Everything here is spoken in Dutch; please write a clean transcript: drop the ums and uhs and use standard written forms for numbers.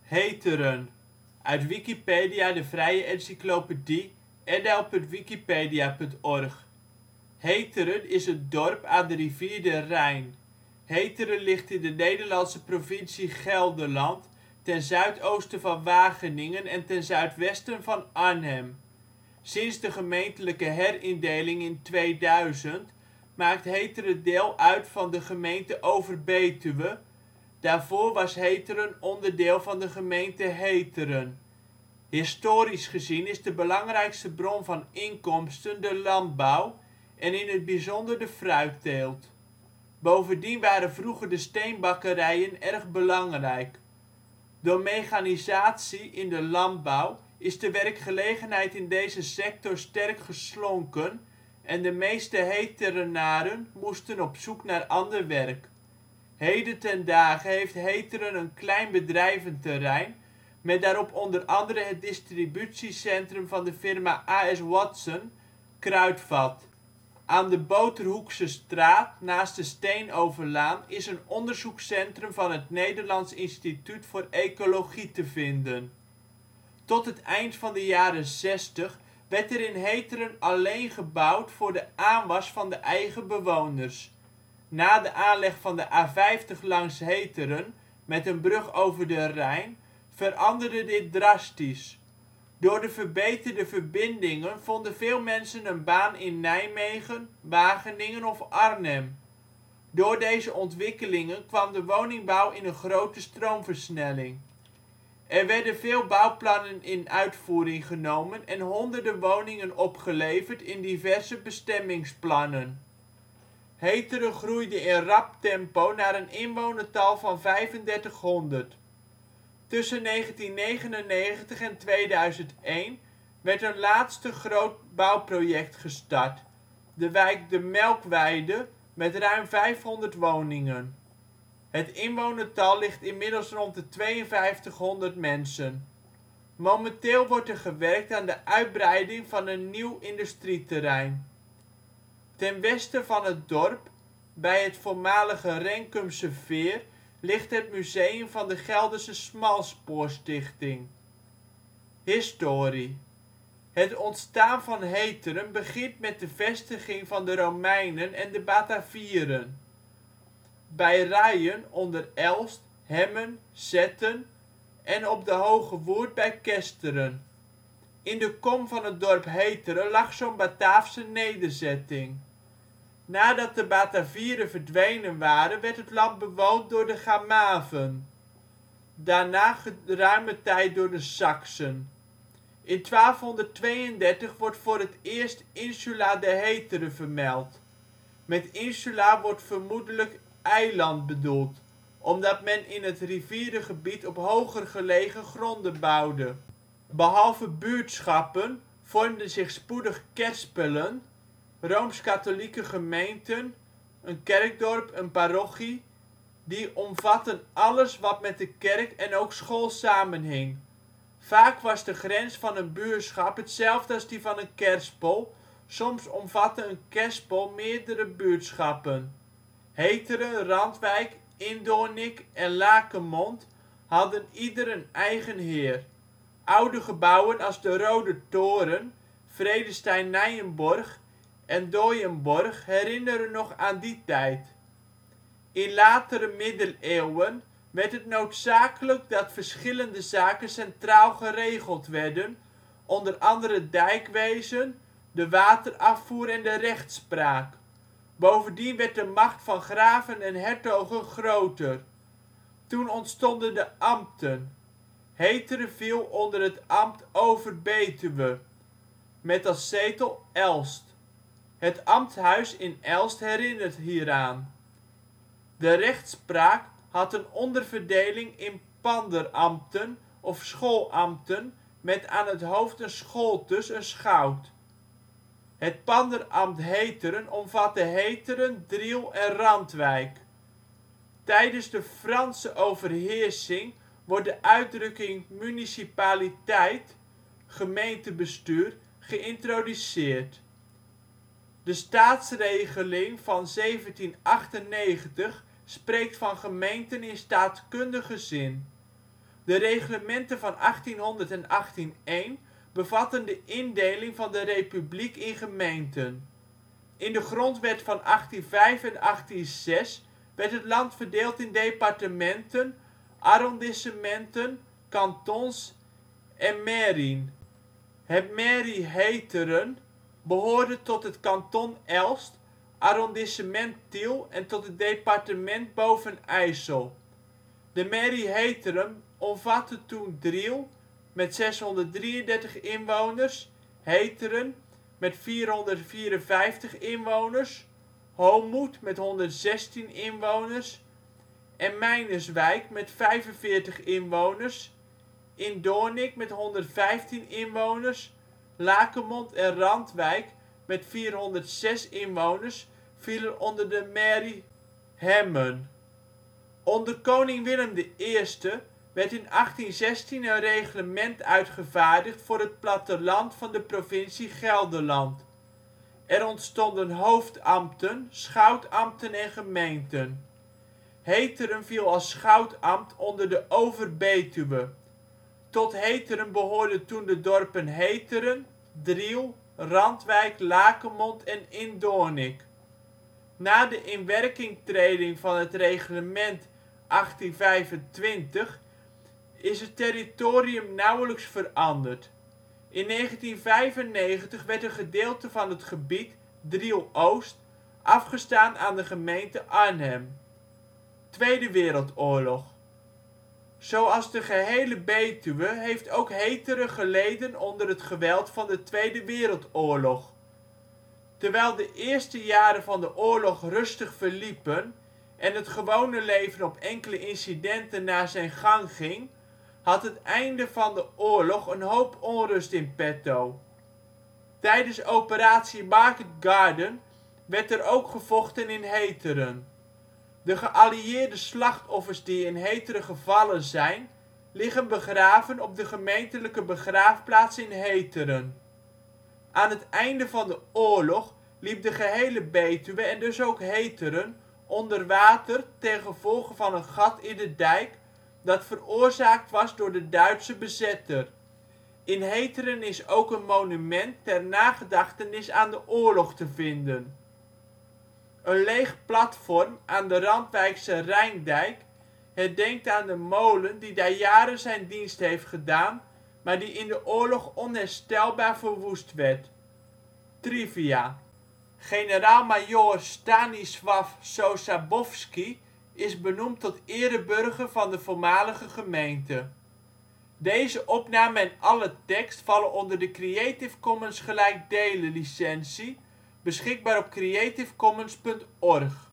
Heteren, uit Wikipedia, de vrije encyclopedie. NB, 6° 09 ' OL Heteren is een dorp aan de rivier de Rijn. Heteren ligt in de Nederlandse provincie Gelderland, ten zuidoosten van Wageningen en ten zuidwesten van Arnhem. Sinds de gemeentelijke herindeling in 2000 maakt Heteren deel uit van de gemeente Overbetuwe, daarvoor was Heteren onderdeel van de gemeente Heteren. Historisch gezien is de belangrijkste bron van inkomsten de landbouw, en in het bijzonder de fruitteelt. Bovendien waren vroeger de steenbakkerijen erg belangrijk. Door mechanisatie in de landbouw is de werkgelegenheid in deze sector sterk geslonken en de meeste Heterenaren moesten op zoek naar ander werk. Heden ten dage heeft Heteren een klein bedrijventerrein met daarop onder andere het distributiecentrum van de firma A.S. Watson Kruidvat. Aan de Boterhoeksestraat naast de Steenovenlaan is een onderzoekscentrum van het Nederlands Instituut voor Ecologie te vinden. Tot het eind van de jaren zestig werd er in Heteren alleen gebouwd voor de aanwas van de eigen bewoners. Na de aanleg van de A50 langs Heteren, met een brug over de Rijn, veranderde dit drastisch. Door de verbeterde verbindingen vonden veel mensen een baan in Nijmegen, Wageningen of Arnhem. Door deze ontwikkelingen kwam de woningbouw in een grote stroomversnelling. Er werden veel bouwplannen in uitvoering genomen en honderden woningen opgeleverd in diverse bestemmingsplannen. Heteren groeide in rap tempo naar een inwonertal van 3500. Tussen 1999 en 2001 werd een laatste groot bouwproject gestart: de wijk De Melkweide met ruim 500 woningen. Het inwonertal ligt inmiddels rond de 5200 mensen. Momenteel wordt er gewerkt aan de uitbreiding van een nieuw industrieterrein. Ten westen van het dorp, bij het voormalige Renkumse veer, ligt het museum van de Gelderse Smalspoorstichting. Historie. Het ontstaan van Heteren begint met de vestiging van de Romeinen en de Batavieren. Bij Rayen onder Elst, Hemmen, Zetten en op de Hoge Woerd bij Kesteren. In de kom van het dorp Heteren lag zo 'n Bataafse nederzetting. Nadat de Batavieren verdwenen waren werd het land bewoond door de Chamaven. Daarna geruime tijd door de Saksen. In 1232 wordt voor het eerst Insula de Hetere vermeld. Met insula wordt vermoedelijk eiland bedoeld, omdat men in het rivierengebied op hoger gelegen gronden bouwde. Behalve buurtschappen vormden zich spoedig kerspelen, rooms-katholieke gemeenten, een kerkdorp, een parochie, die omvatten alles wat met de kerk en ook school samenhing. Vaak was de grens van een buurschap hetzelfde als die van een kerspel, soms omvatte een kerspel meerdere buurtschappen. Heteren, Randwijk, Indoornik en Lakemond hadden ieder een eigen heer. Oude gebouwen als de Rode Toren, Vredesteyn-Nijenborgh en Doijenborgh herinneren nog aan die tijd. In latere middeleeuwen werd het noodzakelijk dat verschillende zaken centraal geregeld werden, onder andere dijkwezen, de waterafvoer en de rechtspraak. Bovendien werd de macht van graven en hertogen groter. Toen ontstonden de ambten. Heteren viel onder het ambt Overbetuwe, met als zetel Elst. Het ambtshuis in Elst herinnert hieraan. De rechtspraak had een onderverdeling in panderambten of schoolambten met aan het hoofd een scholtus, een schout. Het panderambt Heteren omvatte Heteren, Driel en Randwijk. Tijdens de Franse overheersing wordt de uitdrukking municipaliteit (gemeentebestuur) geïntroduceerd. De Staatsregeling van 1798 spreekt van gemeenten in staatkundige zin. De reglementen van 1800 en 1801 bevatten de indeling van de Republiek in gemeenten. In de Grondwet van 1805 en 1806 werd het land verdeeld in departementen, arrondissementen, cantons en mairien. Het Mairie Heteren behoorde tot het kanton Elst, arrondissement Tiel en tot het departement Boven-IJssel. De Mairie Heteren omvatte toen Driel met 633 inwoners, Heteren met 454 inwoners, Hoomuth met 116 inwoners en Meinerswijk met 45 inwoners, Indoornik met 115 inwoners, Lakemond en Randwijk met 406 inwoners vielen onder de Mairie Hemmen. Onder koning Willem I werd in 1816 een reglement uitgevaardigd voor het platteland van de provincie Gelderland. Er ontstonden hoofdambten, schoutambten en gemeenten. Heteren viel als schoutambt onder de Over-Betuwe. Tot Heteren behoorden toen de dorpen Heteren, Driel, Randwijk, Lakemond en Indoornik. Na de inwerkingtreding van het reglement 1825 is het territorium nauwelijks veranderd. In 1995 werd een gedeelte van het gebied, Driel-Oost, afgestaan aan de gemeente Arnhem. Tweede Wereldoorlog. Zoals de gehele Betuwe heeft ook Heteren geleden onder het geweld van de Tweede Wereldoorlog. Terwijl de eerste jaren van de oorlog rustig verliepen en het gewone leven op enkele incidenten na zijn gang ging, had het einde van de oorlog een hoop onrust in petto. Tijdens operatie Market Garden werd er ook gevochten in Heteren. De geallieerde slachtoffers die in Heteren gevallen zijn, liggen begraven op de gemeentelijke begraafplaats in Heteren. Aan het einde van de oorlog liep de gehele Betuwe en dus ook Heteren onder water ten gevolge van een gat in de dijk dat veroorzaakt was door de Duitse bezetter. In Heteren is ook een monument ter nagedachtenis aan de oorlog te vinden. Een leeg platform aan de Randwijkse Rijndijk herdenkt aan de molen die daar jaren zijn dienst heeft gedaan, maar die in de oorlog onherstelbaar verwoest werd. Trivia: Generaal-majoor Stanisław Sosabowski is benoemd tot ereburger van de voormalige gemeente. Deze opname en alle tekst vallen onder de Creative Commons gelijkdelen licentie, beschikbaar op creativecommons.org